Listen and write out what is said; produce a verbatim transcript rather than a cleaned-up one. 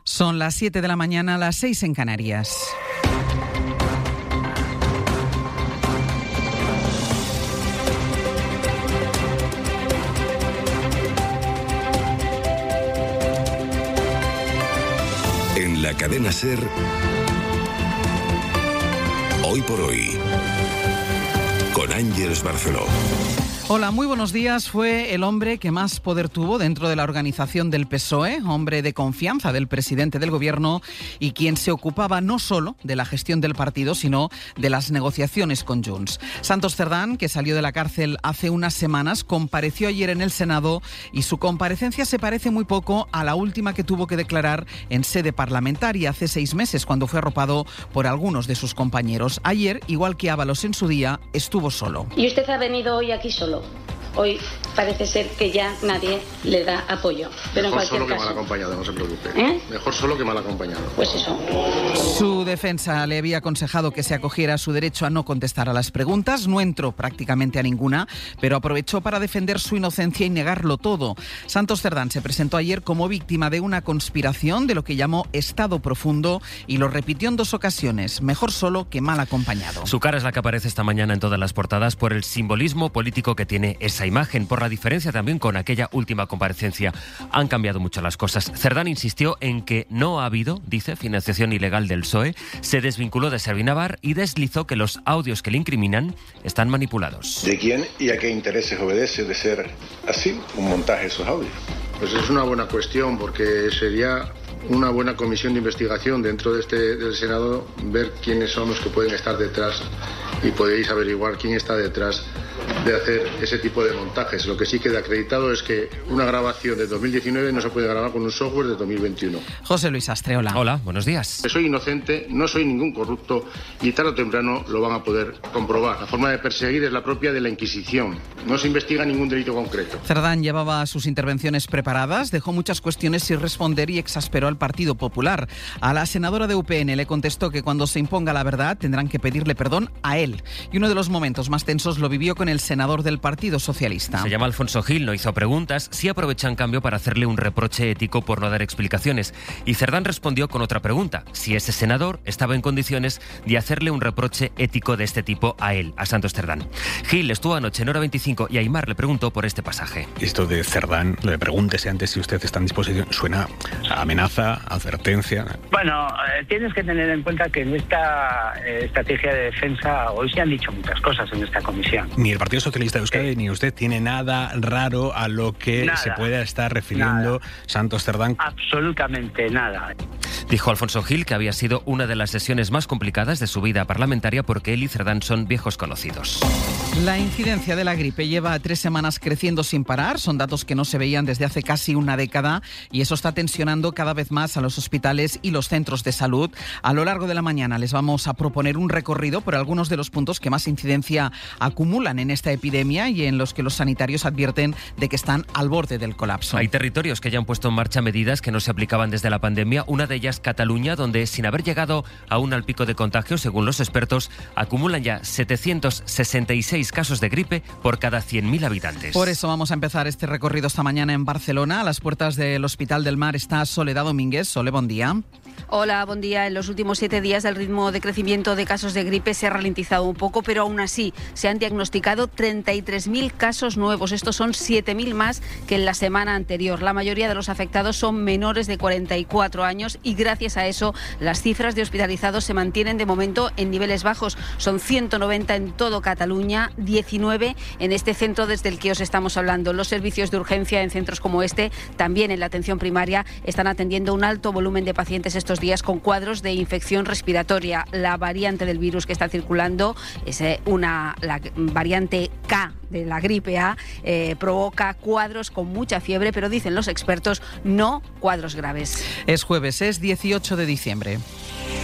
Son las siete de la mañana, las seis en Canarias. En la cadena SER, Hoy por Hoy, con Ángeles Barceló. Hola, muy buenos días. Fue el hombre que más poder tuvo dentro de la organización del P S O E, hombre de confianza del presidente del gobierno y quien se ocupaba no solo de la gestión del partido, sino de las negociaciones con Junts. Santos Cerdán, que salió de la cárcel hace unas semanas, compareció ayer en el Senado y su comparecencia se parece muy poco a la última que tuvo que declarar en sede parlamentaria hace seis meses, cuando fue arropado por algunos de sus compañeros. Ayer, igual que Ábalos en su día, estuvo solo. Y usted ha venido hoy aquí solo. Hoy parece ser que ya nadie le da apoyo. Pero Mejor en solo que caso, mal acompañado, no se preocupe. ¿Eh? Mejor solo que mal acompañado. Pues eso. Su defensa le había aconsejado que se acogiera a su derecho a no contestar a las preguntas. No entró prácticamente a ninguna, pero aprovechó para defender su inocencia y negarlo todo. Santos Cerdán se presentó ayer como víctima de una conspiración de lo que llamó Estado Profundo y lo repitió en dos ocasiones. Mejor solo que mal acompañado. Su cara es la que aparece esta mañana en todas las portadas por el simbolismo político que tiene esa imagen, por la diferencia también con aquella última comparecencia. Han cambiado mucho las cosas. Cerdán insistió en que no ha habido, dice, financiación ilegal del P S O E, se desvinculó de Servinavar y deslizó que los audios que le incriminan están manipulados. ¿De quién y a qué intereses obedece de ser así un montaje de esos audios? Pues es una buena cuestión, porque sería una buena comisión de investigación dentro de este del Senado ver quiénes son los que pueden estar detrás, y podéis averiguar quién está detrás de hacer ese tipo de montajes. Lo que sí queda acreditado es que una grabación de dos mil diecinueve no se puede grabar con un software de dos mil veintiuno. José Luis Astre, hola. Hola, buenos días. Soy inocente, no soy ningún corrupto y tarde o temprano lo van a poder comprobar. La forma de perseguir es la propia de la Inquisición. No se investiga ningún delito concreto. Cerdán llevaba sus intervenciones preparadas, dejó muchas cuestiones sin responder y exasperó al Partido Popular. A la senadora de U P N le contestó que cuando se imponga la verdad tendrán que pedirle perdón a él. Y uno de los momentos más tensos lo vivió con el senador del Partido Socialista. Se llama Alfonso Gil, no hizo preguntas, sí aprovecha en cambio para hacerle un reproche ético por no dar explicaciones. Y Cerdán respondió con otra pregunta: si ese senador estaba en condiciones de hacerle un reproche ético de este tipo a él, a Santos Cerdán. Gil estuvo anoche en Hora veinticinco y Aimar le preguntó por este pasaje. Esto de Cerdán, le pregúntese antes si usted está en disposición, suena a amenaza, advertencia. Bueno, eh, tienes que tener en cuenta que en esta eh, estrategia de defensa hoy se han dicho muchas cosas en esta comisión. Ni el Partido Socialista de Euskadi sí. ni usted tiene nada raro a lo que nada, se pueda estar refiriendo nada. Santos Cerdán. Absolutamente nada. Dijo Alfonso Gil que había sido una de las sesiones más complicadas de su vida parlamentaria porque él y Cerdán son viejos conocidos. La incidencia de la gripe lleva tres semanas creciendo sin parar. Son datos que no se veían desde hace casi una década y eso está tensionando cada vez más a los hospitales y los centros de salud. A lo largo de la mañana les vamos a proponer un recorrido por algunos de los puntos que más incidencia acumulan en esta epidemia y en los que los sanitarios advierten de que están al borde del colapso. Hay territorios que ya han puesto en marcha medidas que no se aplicaban desde la pandemia. Una de ellas, Cataluña, donde sin haber llegado aún al pico de contagios, según los expertos, acumulan ya setecientos sesenta y seis casos de gripe por cada cien mil habitantes. Por eso vamos a empezar este recorrido esta mañana en Barcelona. A las puertas del Hospital del Mar está Soledad Domínguez. Sole, buen día. Hola, buen día. En los últimos siete días el ritmo de crecimiento de casos de gripe se ha ralentizado un poco, pero aún así se han diagnosticado treinta y tres mil casos nuevos. Estos son siete mil más que en la semana anterior. La mayoría de los afectados son menores de cuarenta y cuatro años y gracias a eso las cifras de hospitalizados se mantienen de momento en niveles bajos. Son ciento noventa en todo Cataluña, diecinueve en este centro desde el que os estamos hablando. Los servicios de urgencia en centros como este, también en la atención primaria, están atendiendo un alto volumen de pacientes estos días con cuadros de infección respiratoria. La variante del virus que está circulando es una la variante K de la gripe A, eh, provoca cuadros con mucha fiebre, pero dicen los expertos no cuadros graves. Es jueves, es dieciocho de diciembre.